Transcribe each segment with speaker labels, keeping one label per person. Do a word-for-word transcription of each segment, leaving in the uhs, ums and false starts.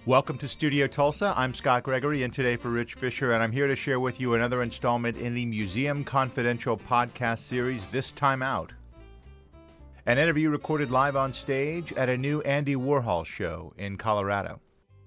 Speaker 1: Welcome to Studio Tulsa. I'm Scott Gregory, and today for Rich Fisher, and I'm here to share with you another installment in the Museum Confidential podcast series, This Time Out. An interview recorded live on stage at a new Andy Warhol show in Colorado.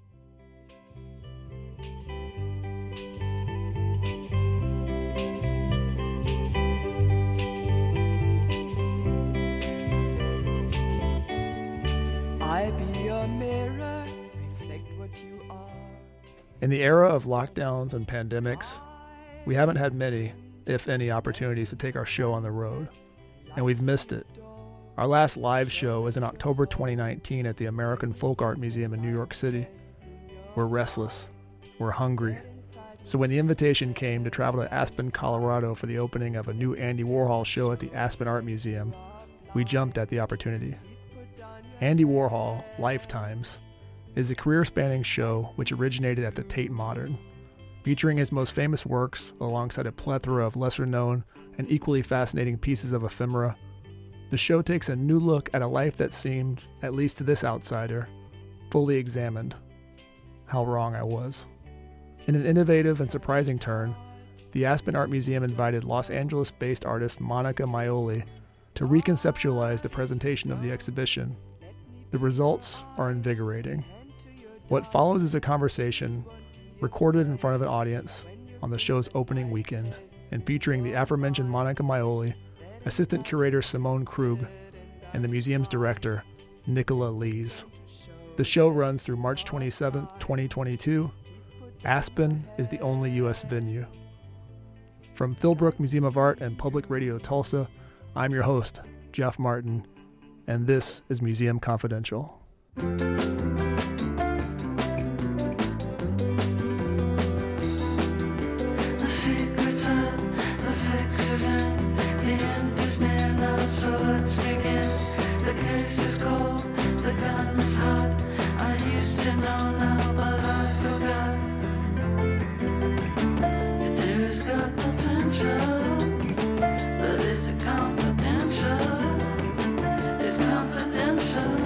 Speaker 2: I be your mirror, reflect what you are.
Speaker 3: In the era of lockdowns and pandemics, we haven't had many, if any, opportunities to take our show on the road, and we've missed it. Our last live show was in October twenty nineteen at the American Folk Art Museum in New York City. We're restless. We're hungry. So when the invitation came to travel to Aspen, Colorado for the opening of a new Andy Warhol show at the Aspen Art Museum, we jumped at the opportunity. Andy Warhol, Lifetimes, is a career-spanning show which originated at the Tate Modern, featuring his most famous works alongside a plethora of lesser-known and equally fascinating pieces of ephemera. The show takes a new look at a life that seemed, at least to this outsider, fully examined. How wrong I was. In an innovative and surprising turn, the Aspen Art Museum invited Los Angeles-based artist Monica Maioli to reconceptualize the presentation of the exhibition. The results are invigorating. What follows is a conversation recorded in front of an audience on the show's opening weekend and featuring the aforementioned Monica Maioli, assistant curator Simone Krug, and the museum's director, Nicola Lees. The show runs through March twenty-seventh, twenty twenty-two. Aspen is the only U S venue. From Philbrook Museum of Art and Public Radio Tulsa, I'm your host, Jeff Martin, and this is Museum Confidential.
Speaker 2: So let's begin. The case is cold, the gun is hot. I used to know now, but I forgot. If theory's got potential, but is it confidential? It's confidential.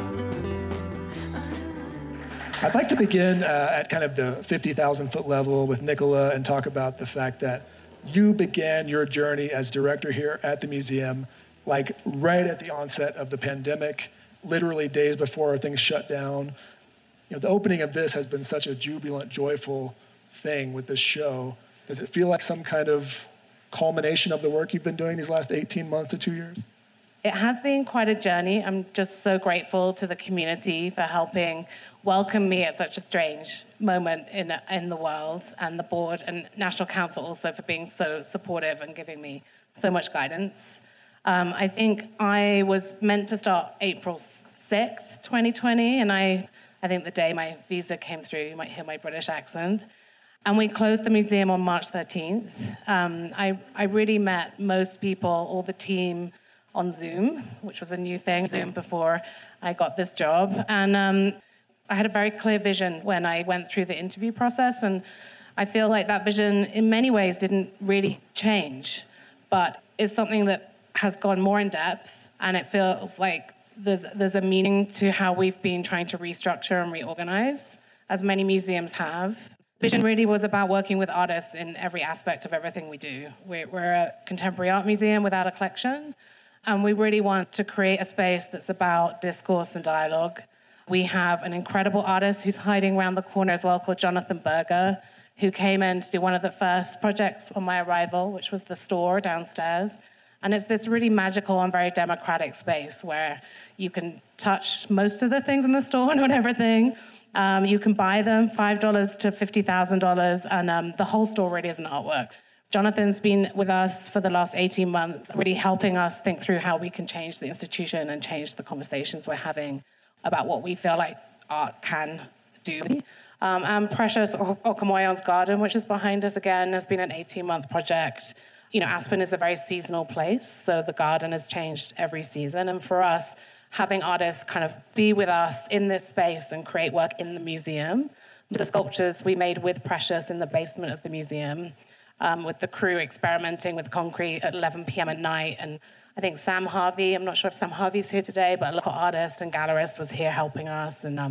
Speaker 4: I'd like to begin uh, at kind of the fifty thousand foot level with Nicola and talk about the fact that you began your journey as director here at the museum like right at the onset of the pandemic, literally days before things shut down. You know, the opening of this has been such a jubilant, joyful thing with this show. Does it feel like some kind of culmination of the work you've been doing these last eighteen months to two years?
Speaker 5: It has been quite a journey. I'm just so grateful to the community for helping welcome me at such a strange moment in in the world, and the board and National Council also for being so supportive and giving me so much guidance. Um, I think I was meant to start April sixth, twenty twenty, and I, I think the day my visa came through, you might hear my British accent, and we closed the museum on March thirteenth. Um, I, I really met most people, all the team, on Zoom, which was a new thing, Zoom before I got this job, and um, I had a very clear vision when I went through the interview process, and I feel like that vision in many ways didn't really change, but it's something that has gone more in depth, and it feels like there's there's a meaning to how we've been trying to restructure and reorganize, as many museums have. Vision really was about working with artists in every aspect of everything we do. We're, we're a contemporary art museum without a collection, and we really want to create a space that's about discourse and dialogue. We have an incredible artist who's hiding around the corner as well, called Jonathan Berger, who came in to do one of the first projects on my arrival, which was the store downstairs. And it's this really magical and very democratic space where you can touch most of the things in the store, not everything. Um, you can buy them, five dollars to fifty thousand dollars, and um, the whole store really is an artwork. Jonathan's been with us for the last eighteen months, really helping us think through how we can change the institution and change the conversations we're having about what we feel like art can do. Um, and Precious Okamoyon's Garden, which is behind us again, has been an eighteen-month project. You know, Aspen is a very seasonal place, so the garden has changed every season. And for us, having artists kind of be with us in this space and create work in the museum. The sculptures we made with Precious in the basement of the museum, um, with the crew experimenting with concrete at eleven p.m. at night. And I think Sam Harvey, I'm not sure if Sam Harvey's here today, but a local artist and gallerist was here helping us. And um,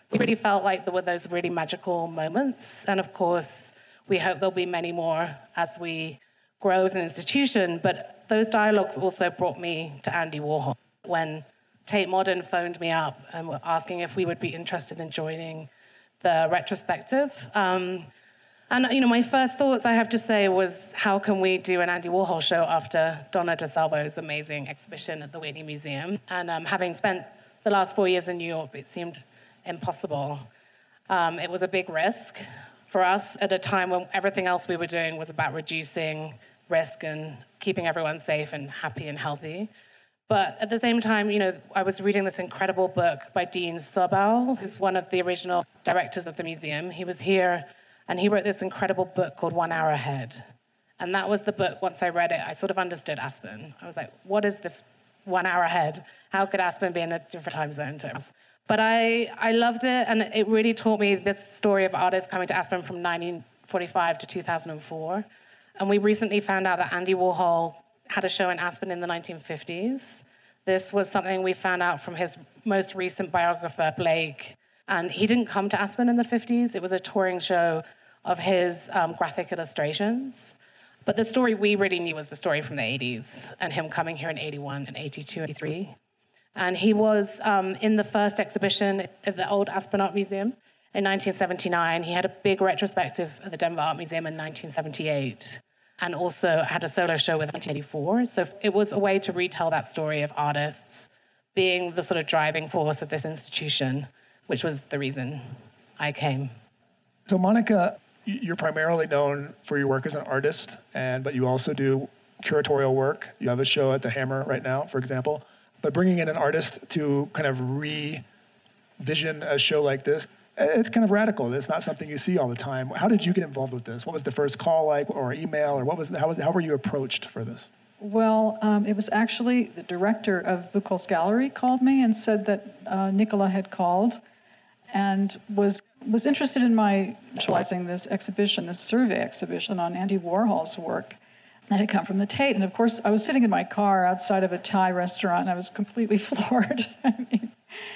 Speaker 5: We really felt like there were those really magical moments. And of course, we hope there'll be many more as we grow as an institution. But those dialogues also brought me to Andy Warhol. When Tate Modern phoned me up and were asking if we would be interested in joining the retrospective. Um, and, you know, my first thoughts, I have to say, was how can we do an Andy Warhol show after Donna DeSalvo's amazing exhibition at the Whitney Museum? And um, having spent the last four years in New York, it seemed impossible. Um, it was a big risk for us at a time when everything else we were doing was about reducing risk and keeping everyone safe and happy and healthy. But at the same time, you know, I was reading this incredible book by Dean Sobel, who's one of the original directors of the museum. He was here, and he wrote this incredible book called One Hour Ahead. And that was the book, once I read it, I sort of understood Aspen. I was like, what is this one hour ahead? How could Aspen be in a different time zone terms? But I, I loved it, and it really taught me this story of artists coming to Aspen from nineteen forty-five to two thousand four. And we recently found out that Andy Warhol had a show in Aspen in the nineteen fifties. This was something we found out from his most recent biographer, Blake. And he didn't come to Aspen in the fifties. It was a touring show of his um, graphic illustrations. But the story we really knew was the story from the eighties, and him coming here in eighty-one and eighty-two, eighty-three. And he was um, in the first exhibition at the old Aspen Art Museum in nineteen seventy-nine. He had a big retrospective at the Denver Art Museum in nineteen seventy-eight, and also had a solo show with nineteen eighty-four. So it was a way to retell that story of artists being the sort of driving force of this institution, which was the reason I came.
Speaker 4: So Monica, you're primarily known for your work as an artist, and but you also do curatorial work. You have a show at the Hammer right now, for example. But bringing in an artist to kind of re-vision a show like this, it's kind of radical. It's not something you see all the time. How did you get involved with this? What was the first call like, or email, or what was how was how were you approached for this?
Speaker 6: Well, um, it was actually the director of Buchholz Gallery called me and said that uh, Nicola had called and was was interested in my visualizing this exhibition, this survey exhibition on Andy Warhol's work that had come from the Tate. And of course, I was sitting in my car outside of a Thai restaurant, and I was completely floored. I mean,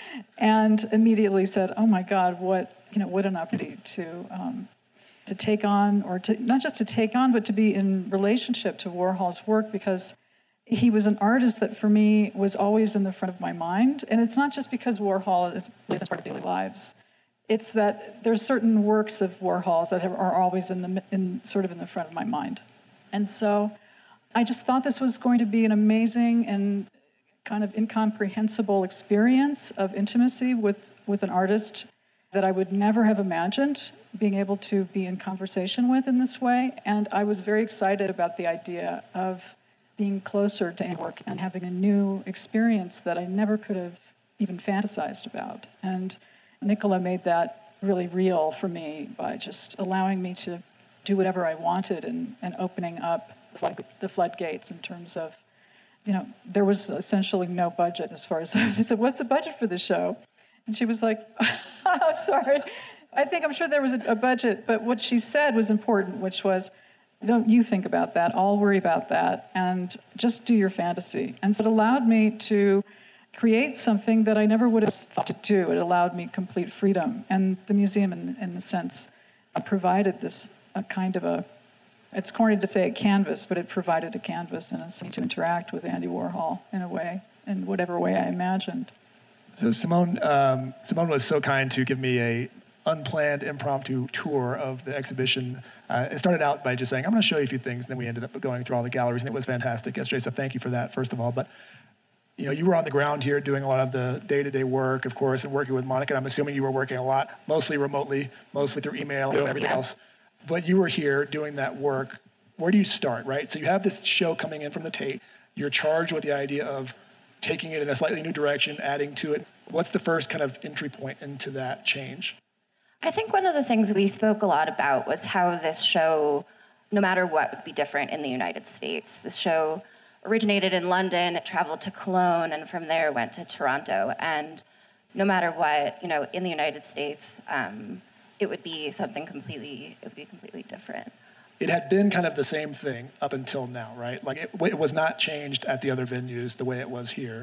Speaker 6: and immediately said, "Oh my God, what you know, what an opportunity to um, to take on, or to not just to take on, but to be in relationship to Warhol's work, because he was an artist that for me was always in the front of my mind. And it's not just because Warhol is part of daily lives. It's that there's certain works of Warhol's that have, are always in the in sort of in the front of my mind." And so I just thought this was going to be an amazing and kind of incomprehensible experience of intimacy with, with an artist that I would never have imagined being able to be in conversation with in this way. And I was very excited about the idea of being closer to Andy's work and having a new experience that I never could have even fantasized about. And Nicola made that really real for me by just allowing me to do whatever I wanted and, and opening up the floodgates in terms of, you know, there was essentially no budget as far as I was. I said, "What's the budget for the show?" And she was like, "Oh, sorry. I think I'm sure there was a, a budget." But what she said was important, which was, "Don't you think about that. I'll worry about that. And just do your fantasy." And so it allowed me to create something that I never would have thought to do. It allowed me complete freedom. And the museum, in, in a sense, provided this a kind of a, it's corny to say a canvas, but it provided a canvas and a scene to interact with Andy Warhol in a way, in whatever way I imagined.
Speaker 4: So Simone, um, Simone was so kind to give me a unplanned impromptu tour of the exhibition. Uh, it started out by just saying, "I'm going to show you a few things," and then we ended up going through all the galleries, and it was fantastic yesterday, so thank you for that, first of all. But you know, you were on the ground here doing a lot of the day-to-day work, of course, and working with Monica. I'm assuming you were working a lot, mostly remotely, mostly through email and everything else. But you were here doing that work. Where do you start, right? So you have this show coming in from the Tate. You're charged with the idea of taking it in a slightly new direction, adding to it. What's the first kind of entry point into that change?
Speaker 7: I think one of the things we spoke a lot about was how this show, no matter what, would be different in the United States. This show originated in London, it traveled to Cologne, and from there went to Toronto. And no matter what, you know, in the United States, um, it would be something completely, it would be completely different.
Speaker 4: It had been kind of the same thing up until now, right? Like it, it was not changed at the other venues the way it was here.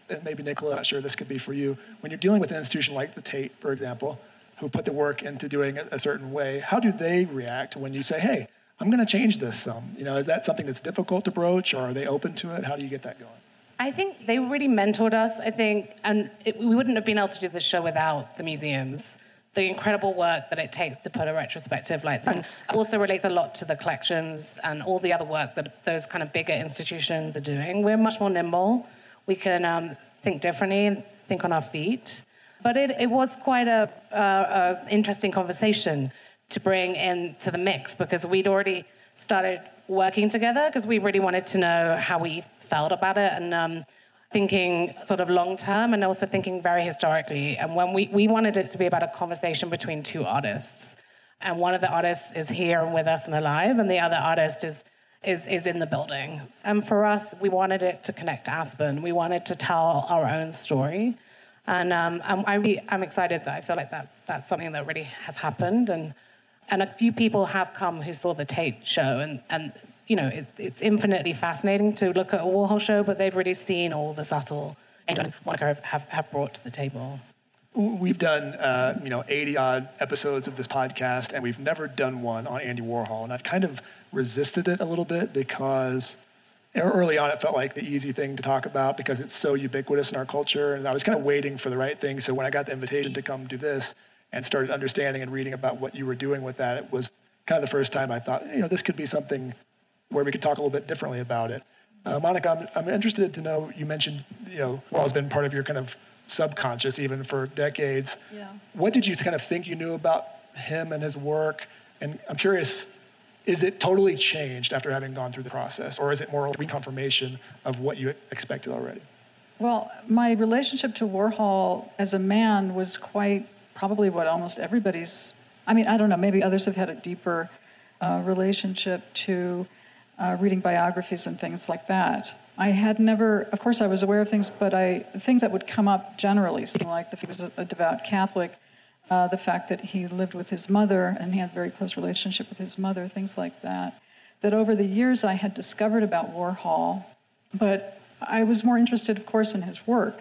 Speaker 4: and maybe Nicola, not sure this could be for you, when you're dealing with an institution like the Tate, for example, who put the work into doing it a certain way, how do they react when you say, hey, I'm going to change this some? You know, is that something that's difficult to broach, or are they open to it? How do you get that going?
Speaker 5: I think they really mentored us, I think, and it, we wouldn't have been able to do this show without the museums. The incredible work that it takes to put a retrospective like that. And also relates a lot to the collections and all the other work that those kind of bigger institutions are doing. We're much more nimble. We can um, think differently and think on our feet. But it, it was quite a, a, a interesting conversation to bring into the mix, because we'd already started working together because we really wanted to know how we felt about it, and um, thinking sort of long term and also thinking very historically. And when we, we wanted it to be about a conversation between two artists. And one of the artists is here and with us and alive, and the other artist is is is in the building. And for us, we wanted it to connect to Aspen. We wanted to tell our own story. And um, I'm, I really, I'm excited that I feel like that's that's something that really has happened. And and a few people have come who saw the Tate show, and, and you know, it, it's infinitely fascinating to look at a Warhol show, but they've really seen all the subtle things Monica have, have brought to the table.
Speaker 4: We've done, uh, you know, eighty odd episodes of this podcast, and we've never done one on Andy Warhol. And I've kind of resisted it a little bit because early on it felt like the easy thing to talk about because it's so ubiquitous in our culture. And I was kind of waiting for the right thing. So when I got the invitation to come do this and started understanding and reading about what you were doing with that, it was kind of the first time I thought, you know, this could be something where we could talk a little bit differently about it. Uh, Monica, I'm, I'm interested to know, you mentioned, you know, Warhol's been part of your kind of subconscious even for decades.
Speaker 6: Yeah.
Speaker 4: What did you kind of think you knew about him and his work? And I'm curious, is it totally changed after having gone through the process, or is it more a reconfirmation of what you expected already?
Speaker 6: Well, my relationship to Warhol as a man was quite probably what almost everybody's, I mean, I don't know, maybe others have had a deeper uh, relationship to uh, reading biographies and things like that. I had never, of course I was aware of things, but I things that would come up generally, like the, he was a, a devout Catholic, uh, the fact that he lived with his mother and he had a very close relationship with his mother, things like that, that over the years I had discovered about Warhol, but I was more interested, of course, in his work.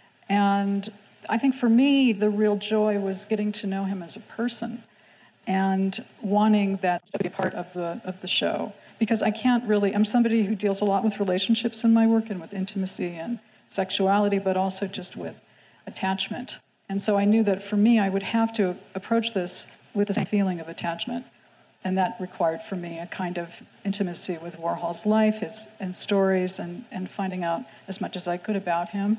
Speaker 6: And I think for me, the real joy was getting to know him as a person and wanting that to be a part of the of the show. Because I can't really, I'm somebody who deals a lot with relationships in my work and with intimacy and sexuality, but also just with attachment. And so I knew that for me, I would have to approach this with the same feeling of attachment. And that required for me a kind of intimacy with Warhol's life, his and stories, and, and finding out as much as I could about him.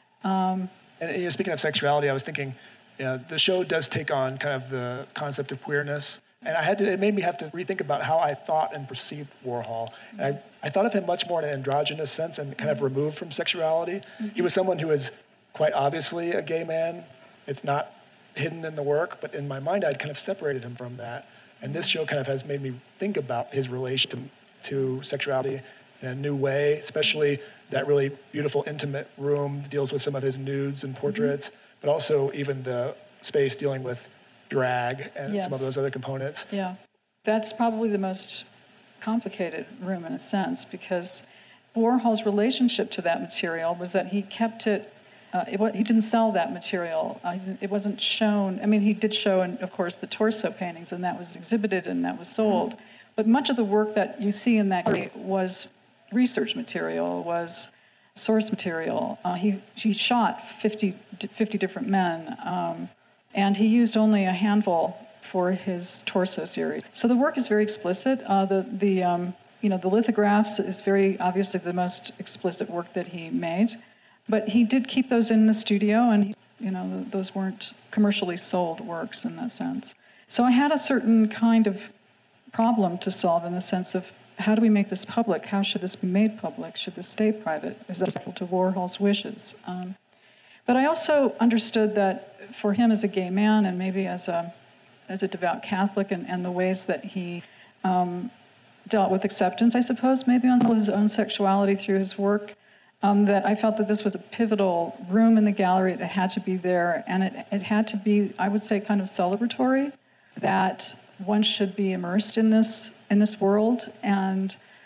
Speaker 6: Um,
Speaker 4: and you know, speaking of sexuality, I was thinking, you know, the show does take on kind of the concept of queerness. And I had to, it made me have to rethink about how I thought and perceived Warhol. And I, I thought of him much more in an androgynous sense and kind of removed from sexuality. Mm-hmm. He was someone who was quite obviously a gay man. It's not hidden in the work, but in my mind, I'd kind of separated him from that. And this show kind of has made me think about his relation to, to sexuality in a new way, especially that really beautiful, intimate room that deals with some of his nudes and portraits, mm-hmm. but also even the space dealing with drag and
Speaker 6: yes.
Speaker 4: some of those other components.
Speaker 6: Yeah, that's probably the most complicated room in a sense, because Warhol's relationship to that material was that he kept it, uh, it he didn't sell that material. Uh, it wasn't shown, I mean, he did show, in, of course, the torso paintings, and that was exhibited and that was sold. Mm-hmm. But much of the work that you see in that gallery was research material, was source material. Uh, he, he shot fifty, fifty different men, um, and he used only a handful for his torso series. So the work is very explicit. Uh, the the um, you know the lithographs is very obviously the most explicit work that he made, but he did keep those in the studio, and he, you know those weren't commercially sold works in that sense. So I had a certain kind of problem to solve in the sense of how do we make this public? How should this be made public? Should this stay private? Is that equal to Warhol's wishes? Um, but I also understood that for him as a gay man and maybe as a as a devout Catholic and, and the ways that he um, dealt with acceptance, I suppose, maybe on his own sexuality through his work, um, that I felt that this was a pivotal room in the gallery. It had to be there, and it, it had to be, I would say, kind of celebratory, that one should be immersed in this in this world and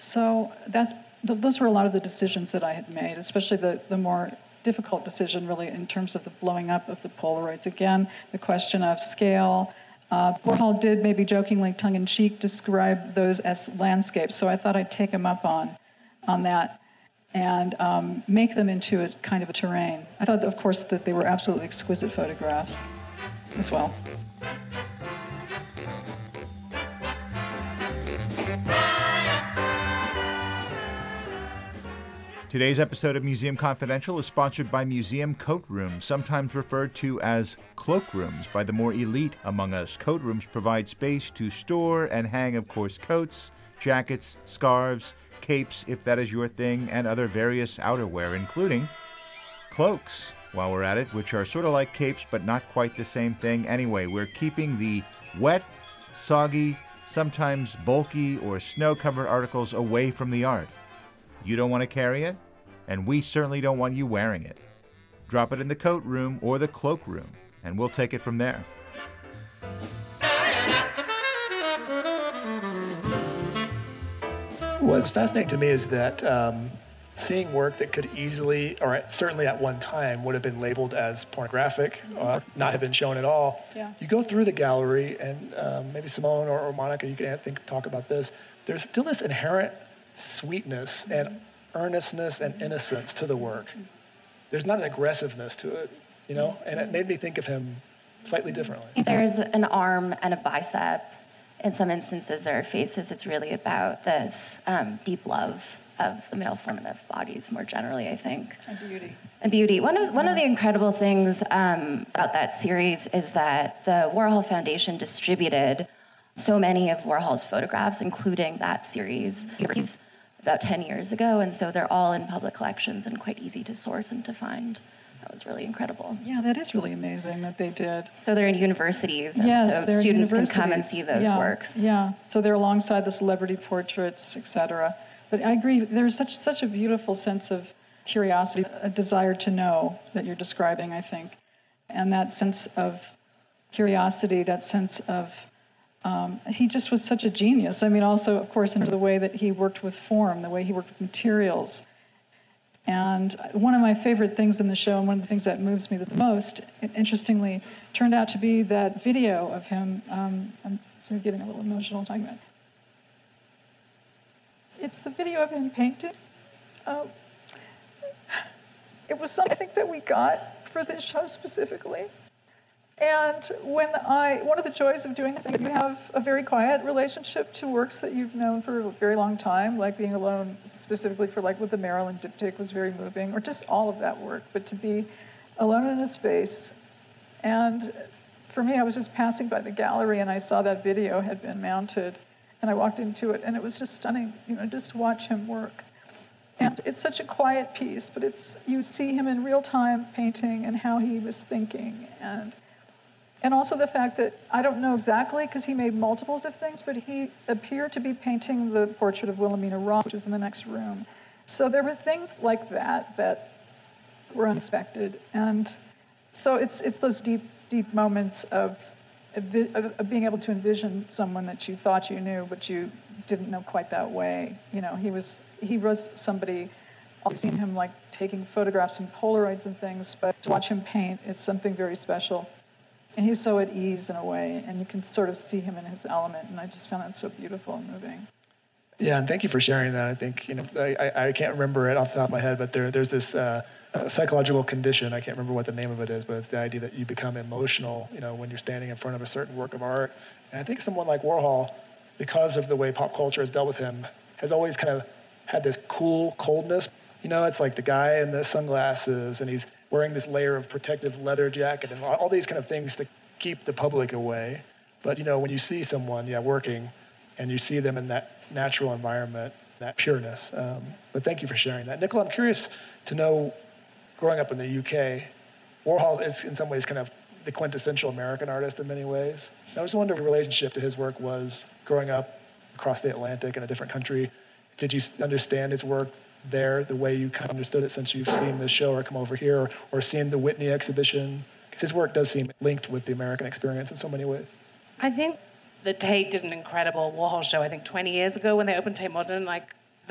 Speaker 6: So that's th- those were a lot of the decisions that I had made, especially the, the more difficult decision really in terms of the blowing up of the Polaroids. Again, the question of scale. Uh, Warhol did maybe jokingly, tongue-in-cheek, describe those as landscapes, so I thought I'd take him up on, on that and um, make them into a kind of a terrain. I thought, of course, that they were absolutely exquisite photographs as well.
Speaker 1: Today's episode of Museum Confidential is sponsored by Museum Coat Rooms, sometimes referred to as cloak rooms by the more elite among us. Coat rooms provide space to store and hang, of course, coats, jackets, scarves, capes, if that is your thing, and other various outerwear, including cloaks, while we're at it, which are sort of like capes, but not quite the same thing. Anyway, we're keeping the wet, soggy, sometimes bulky or snow-covered articles away from the art. You don't want to carry it, and we certainly don't want you wearing it. Drop it in the coat room or the cloak room, and we'll take it from there.
Speaker 4: What's fascinating to me is that um, seeing work that could easily, or at, certainly at one time, would have been labeled as pornographic, or not have been shown at all.
Speaker 6: Yeah.
Speaker 4: You go through the gallery, and um, maybe Simone or, or Monica, you can think, talk about this. There's still this inherent sweetness and earnestness and innocence to the work. There's not an aggressiveness to it, you know? And it made me think of him slightly differently.
Speaker 7: There's an arm and a bicep. In some instances, there are faces. It's really about this um, deep love of the male formative bodies more generally, I think.
Speaker 6: And beauty.
Speaker 7: And beauty. One of, one of the incredible things um, about that series is that the Warhol Foundation distributed so many of Warhol's photographs, including that series, about ten years ago, and so they're all in public collections and quite easy to source and to find. That was really incredible.
Speaker 6: Yeah, that is really amazing that they did.
Speaker 7: So they're in universities, and
Speaker 6: Yes,
Speaker 7: so
Speaker 6: they're in
Speaker 7: students can come and
Speaker 6: universities.
Speaker 7: see those
Speaker 6: yeah,
Speaker 7: works.
Speaker 6: Yeah, so they're alongside the celebrity portraits, et cetera. But I agree, there's such such a beautiful sense of curiosity, a desire to know that you're describing, I think. And that sense of curiosity, that sense of Um, he just was such a genius. I mean, also, of course, in the way that he worked with form, the way he worked with materials. And one of my favorite things in the show, and one of the things that moves me the most, interestingly, turned out to be that video of him. Um, I'm sort of getting a little emotional talking about it. It's the video of him painted. Um, it was something I think that we got for this show specifically. And when I, one of the joys of doing it, you have a very quiet relationship to works that you've known for a very long time, like Being Alone, specifically for like with the Maryland diptych was very moving, or just all of that work. But to be alone in a space, and for me, I was just passing by the gallery and I saw that video had been mounted, and I walked into it, and it was just stunning, you know, just to watch him work. And it's such a quiet piece, but it's you see him in real time painting and how he was thinking, and. And also the fact that, I don't know exactly, because he made multiples of things, but he appeared to be painting the portrait of Wilhelmina Ross, which is in the next room. So there were things like that that were unexpected. And so it's it's those deep, deep moments of, of, of being able to envision someone that you thought you knew, but you didn't know quite that way. You know, he was, he was somebody, I've seen him like taking photographs and Polaroids and things, but to watch him paint is something very special. And he's so at ease in a way, and you can sort of see him in his element, and I just found that so beautiful and moving.
Speaker 4: Yeah, and thank you for sharing that. I think, you know, I, I, I can't remember it off the top of my head, but there there's this uh, uh, psychological condition, I can't remember what the name of it is, but it's the idea that you become emotional, you know, when you're standing in front of a certain work of art. And I think someone like Warhol, because of the way pop culture has dealt with him, has always kind of had this cool coldness. You know, it's like the guy in the sunglasses, and he's wearing this layer of protective leather jacket and all these kind of things to keep the public away. But, you know, when you see someone, yeah, working, and you see them in that natural environment, that pureness. Um, but thank you for sharing that. Nicola, I'm curious to know, growing up in the U K, Warhol is in some ways kind of the quintessential American artist in many ways. And I was wondering what the relationship to his work was growing up across the Atlantic in a different country. Did you understand his work there the way you kind of understood it since you've seen the show or come over here, or, or seen the Whitney exhibition? Because his work does seem linked with the American experience in so many ways.
Speaker 5: I think the Tate did an incredible Warhol show, I think twenty years ago when they opened Tate Modern. Like,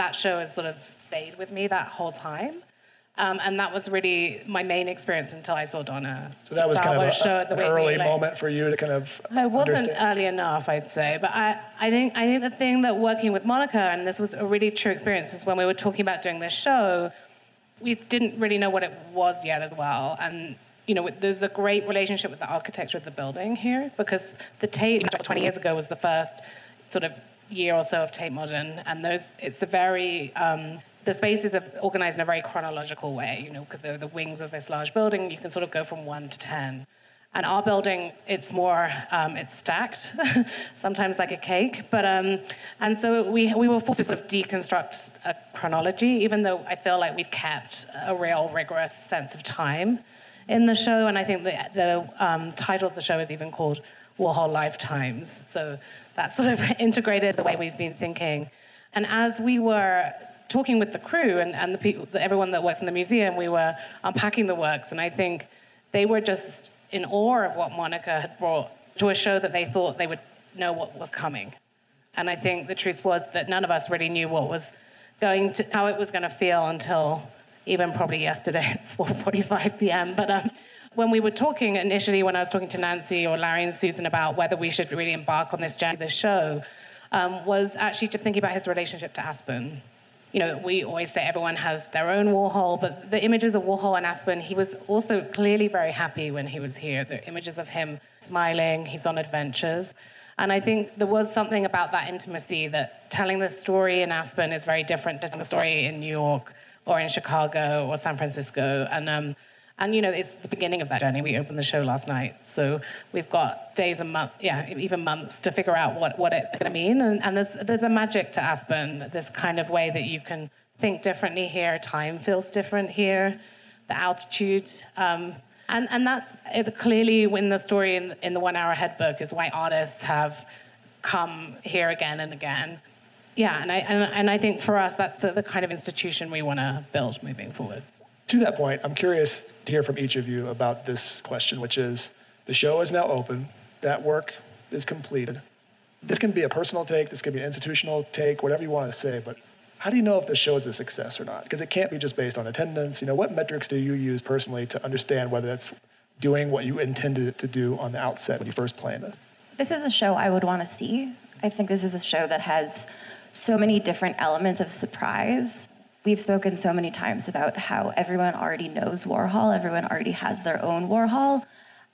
Speaker 5: that show has sort of stayed with me that whole time. Um, and that was really my main experience until I saw Donna.
Speaker 4: So that was kind of a,
Speaker 5: show
Speaker 4: a,
Speaker 5: at the
Speaker 4: an
Speaker 5: Whitney,
Speaker 4: early
Speaker 5: like,
Speaker 4: moment for you to kind of
Speaker 5: It wasn't
Speaker 4: understand.
Speaker 5: early enough, I'd say. But I, I think I think the thing that working with Monica, and this was a really true experience, is when we were talking about doing this show, we didn't really know what it was yet as well. And, you know, there's a great relationship with the architecture of the building here, because the Tate twenty years ago was the first sort of year or so of Tate Modern, and those it's a very... Um, the spaces are organized in a very chronological way, you know, because they're the wings of this large building. You can sort of go from one to ten. And our building, it's more, um, it's stacked, sometimes like a cake. But um, and so we we were forced to sort of deconstruct a chronology, even though I feel like we've kept a real rigorous sense of time in the show. And I think the the um, title of the show is even called Warhol Lifetimes. So that's sort of integrated the way we've been thinking. And as we were talking with the crew and, and the people, everyone that works in the museum, we were unpacking the works, and I think they were just in awe of what Monica had brought to a show that they thought they would know what was coming. And I think the truth was that none of us really knew what was going to, how it was going to feel until even probably yesterday at four forty-five p.m. But um, when we were talking initially, when I was talking to Nancy or Larry and Susan about whether we should really embark on this journey, this show, um, was actually just thinking about his relationship to Aspen. You know, we always say everyone has their own Warhol, but the images of Warhol and Aspen, he was also clearly very happy when he was here. The images of him smiling, he's on adventures. And I think there was something about that intimacy that telling the story in Aspen is very different to telling the story in New York or in Chicago or San Francisco. And, um, and you know, it's the beginning of that journey. We opened the show last night. So we've got days and months, yeah, even months to figure out what, what it's going to mean. And, and there's, there's a magic to Aspen, this kind of way that you can think differently here. Time feels different here, the altitude. Um, and, and that's it, clearly in the story in, in the One Hour Ahead book is why artists have come here again and again. Yeah, and I, and, and I think for us, that's the, the kind of institution we want to build moving forward.
Speaker 4: To that point, I'm curious to hear from each of you about this question, which is, the show is now open, that work is completed. This can be a personal take, this can be an institutional take, whatever you want to say, but how do you know if the show is a success or not? Because it can't be just based on attendance. You know, what metrics do you use personally to understand whether that's doing what you intended it to do on the outset when you first planned it?
Speaker 7: This is a show I would want to see. I think this is a show that has so many different elements of surprise. We've spoken so many times about how everyone already knows Warhol, everyone already has their own Warhol.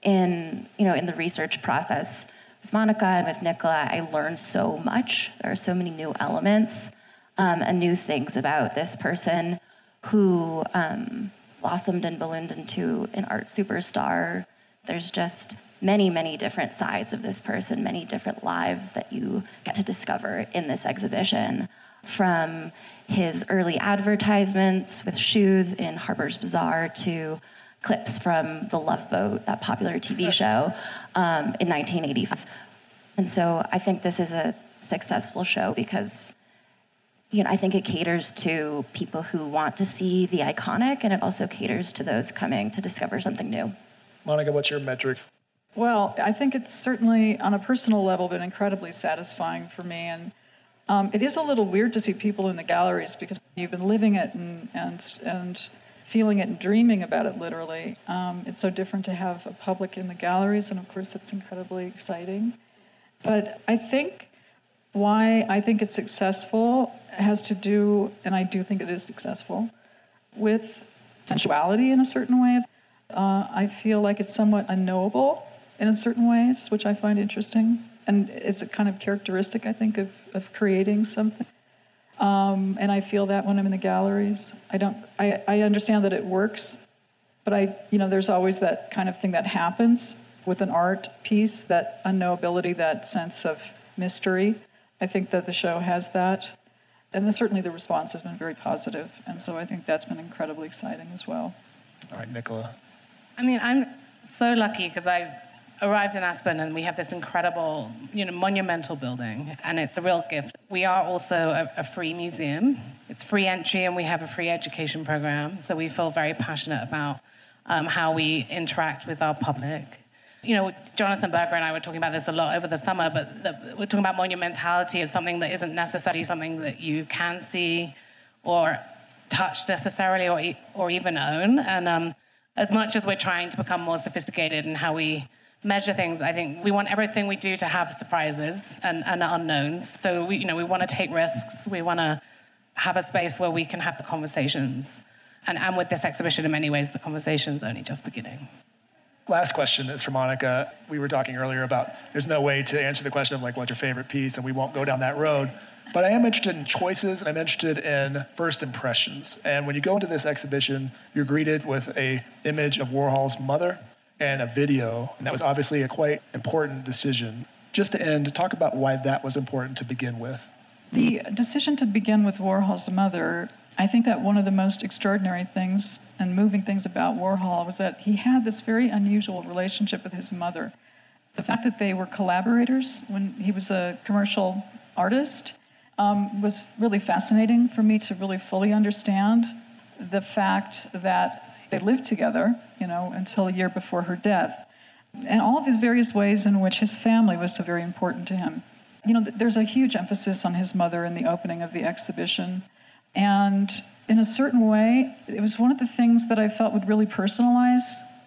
Speaker 7: In, you know, in the research process with Monica and with Nicola, I learned so much. There are so many new elements um, and new things about this person who um, blossomed and ballooned into an art superstar. There's just many, many different sides of this person, many different lives that you get to discover in this exhibition. From his early advertisements with shoes in Harper's Bazaar to clips from The Love Boat, that popular T V show, um, in nineteen eighty-five. And so I think this is a successful show because, you know, I think it caters to people who want to see the iconic, and it also caters to those coming to discover something new.
Speaker 4: Monica, what's your metric?
Speaker 6: Well, I think it's certainly, on a personal level, been incredibly satisfying for me. And um, it is a little weird to see people in the galleries because you've been living it and and and feeling it and dreaming about it, literally. Um, it's so different to have a public in the galleries, and of course, it's incredibly exciting. But I think why I think it's successful has to do, and I do think it is successful, with sensuality in a certain way. Uh, I feel like it's somewhat unknowable in a certain ways, which I find interesting. And it's a kind of characteristic, I think, of, of creating something. Um, and I feel that when I'm in the galleries. I don't. I, I understand that it works, but I, you know, there's always that kind of thing that happens with an art piece, that unknowability, that sense of mystery. I think that the show has that. And certainly the response has been very positive. And so I think that's been incredibly exciting as well.
Speaker 4: All right, Nicola.
Speaker 5: I mean, I'm so lucky because I arrived in Aspen and we have this incredible, you know, monumental building, and it's a real gift. We are also a, a free museum. It's free entry, and we have a free education program, so we feel very passionate about um, how we interact with our public. You know, Jonathan Berger and I were talking about this a lot over the summer, but the, we're talking about monumentality as something that isn't necessarily something that you can see or touch necessarily, or or even own. And um, as much as we're trying to become more sophisticated in how we measure things, I think we want everything we do to have surprises and, and unknowns. So we, you know, we want to take risks. We want to have a space where we can have the conversations. And, and with this exhibition, in many ways, the conversation's only just beginning.
Speaker 4: Last question is for Monica. We were talking earlier about there's no way to answer the question of like, what's your favorite piece, and we won't go down that road. But I am interested in choices, and I'm interested in first impressions. And when you go into this exhibition, you're greeted with a image of Warhol's mother and a video, and that was obviously a quite important decision. Just to end, talk about why that was important to begin with.
Speaker 6: The decision to begin with Warhol's mother, I think that one of the most extraordinary things and moving things about Warhol was that he had this very unusual relationship with his mother. The fact that they were collaborators when he was a commercial artist um, was really fascinating for me to really fully understand. The fact that they lived together, you know, until a year before her death, and all of his various ways in which his family was so very important to him. You know, there's a huge emphasis on his mother in the opening of the exhibition. And in a certain way, it was one of the things that I felt would really personalize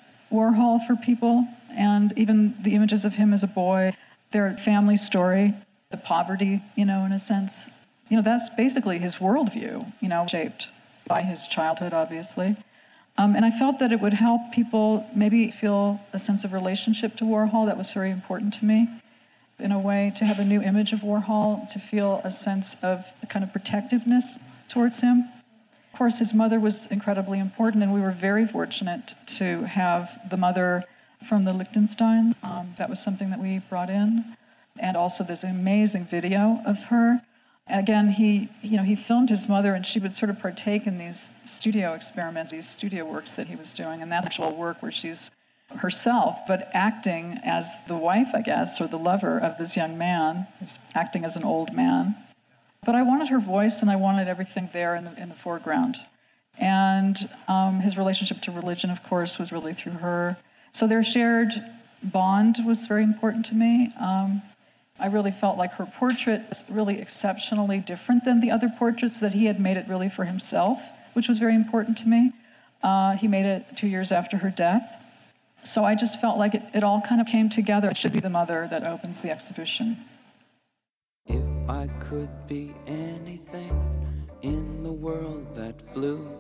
Speaker 6: Warhol for people, and even the images of him as a boy, their family story, the poverty, you know, in a sense. You know, that's basically his worldview, you know, shaped by his childhood, obviously. Um, and I felt that it would help people maybe feel a sense of relationship to Warhol. That was very important to me. In a way, to have a new image of Warhol, to feel a sense of the kind of protectiveness towards him. Of course, his mother was incredibly important, and we were very fortunate to have the mother from the Liechtenstein. Um, that was something that we brought in. And also there's an amazing video of her. Again, he, you know, he filmed his mother, and she would sort of partake in these studio experiments, these studio works that he was doing, and that actual work where she's herself, but acting as the wife, I guess, or the lover of this young man, who's acting as an old man. But I wanted her voice, and I wanted everything there in the, in the foreground. And um, his relationship to religion, of course, was really through her. So their shared bond was very important to me. Um, I really felt like her portrait was really exceptionally different than the other portraits, that he had made it really for himself, which was very important to me. Uh, he made it two years after her death. So I just felt like it, it all kind of came together. It should be the mother that opens the exhibition.
Speaker 2: If I could be anything in the world that flew,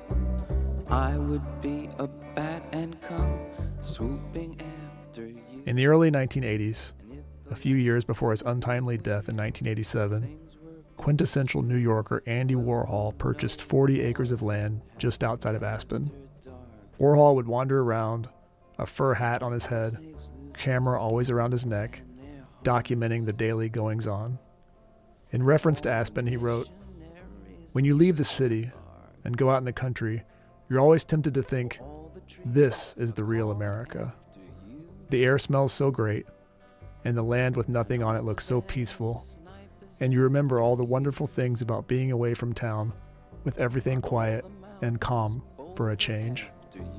Speaker 2: I would be a bat and come swooping after you.
Speaker 3: In the early nineteen eighties, a few years before his untimely death in nineteen eighty-seven, quintessential New Yorker Andy Warhol purchased forty acres of land just outside of Aspen. Warhol would wander around, a fur hat on his head, camera always around his neck, documenting the daily goings-on. In reference to Aspen, he wrote, "When you leave the city and go out in the country, you're always tempted to think, this is the real America. The air smells so great, and the land with nothing on it looks so peaceful, and you remember all the wonderful things about being away from town, with everything quiet and calm for a change."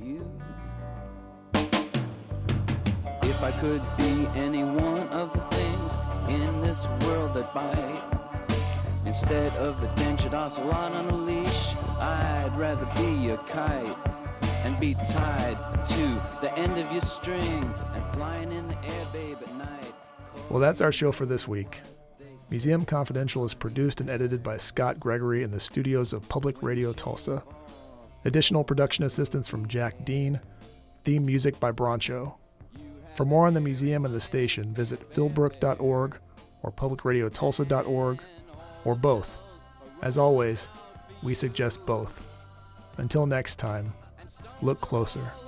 Speaker 2: If I could be any one of the things in this world that bite, instead of the dentured ocelot on a leash, I'd rather be a kite and be tied to the end of your string and flying in the air, babe, at night.
Speaker 3: Well, that's our show for this week. Museum Confidential is produced and edited by Scott Gregory in the studios of Public Radio Tulsa. Additional production assistance from Jack Dean. Theme music by Broncho. For more on the museum and the station, visit philbrook dot org or public radio tulsa dot org, or both. As always, we suggest both. Until next time, look closer.